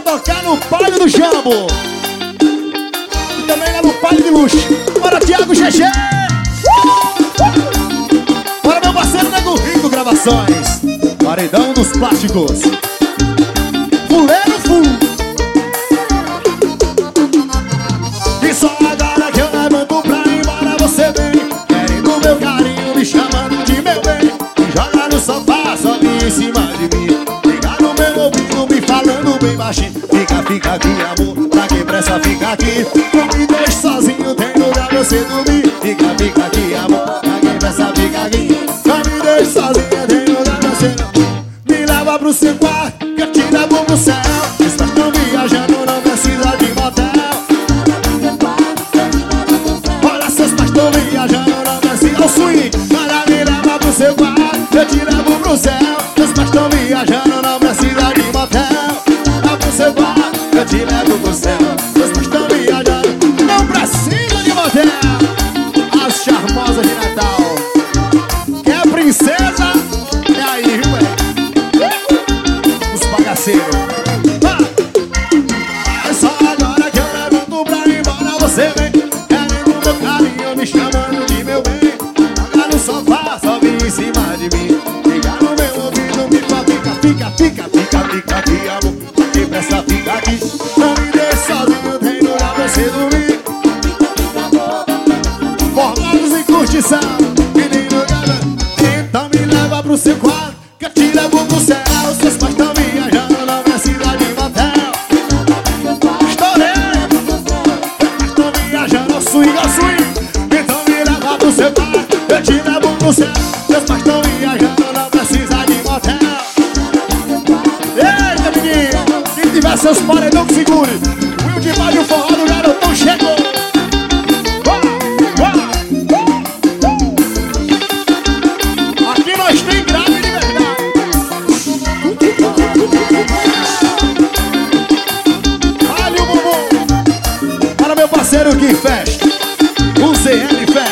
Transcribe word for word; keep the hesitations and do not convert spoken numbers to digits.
tocar no Palio do Jambo e também lá no Palio de Luxo. Bora, Thiago G G! Bora, meu parceiro Nego Rico Gravações. Paredão dos Plásticos. Fuleiro Full. E só agora que eu levanto pra ir embora você vem, querendo meu carinho, me chamando de meu bem. Me joga no sofá, sobe em cima de mim, liga no meu ouvido, me falando bem baixinho. Fica, fica aqui, amor, pra que pressa fica aqui. Não me deixe sozinho, tem lugar pra você dormir. Fica, fica aqui, amor, pra que pressa fica aqui. Não me deixe sozinho, tem lugar pra você dormir. Me leva pro seu quarto, que eu te levo pro céu. Estás tão viajando, não precisa de motel. Olha, seus pais tão viajando, não precisa o swing. Para me leva pro seu quarto, eu te levo pro céu. Seus pais tão viajando, não precisa de motel. Leva pro seu quarto, eu te levo pro céu. Seus pais tão viajando, não precisa de motel. As charmosas de Natal. Quer princesa? É aí, ué. Os bagaceiros. É só agora que eu levanto pra ir embora você vem, querendo meu carinho, me chamando de meu bem. Joga no sofá, sobe em cima de mim, liga no meu ouvido, me fala, fica, fica, fica, fica, fica aqui, amor, que pressa fica aqui. Não me deixe sozinho, tem lugar pra você dormir. Formados em curtição, menino galã. Então me leva pro seu quarto, que eu te levo pro céu. Seus pais tão viajando, não precisa de motel. Estourei, seus pais tão viajando, ao swing, ao swing. Então me leva pro seu quarto, eu te levo pro céu. Seus pais tão viajando, não precisa de motel. Eita, menino, quem tiver seus paredão que segure. O Will de Mário Forró do Garotão chegou. Aqui nós tem grave de verdade. Olha o bumbum. Para meu parceiro que festa, o Z L Fest.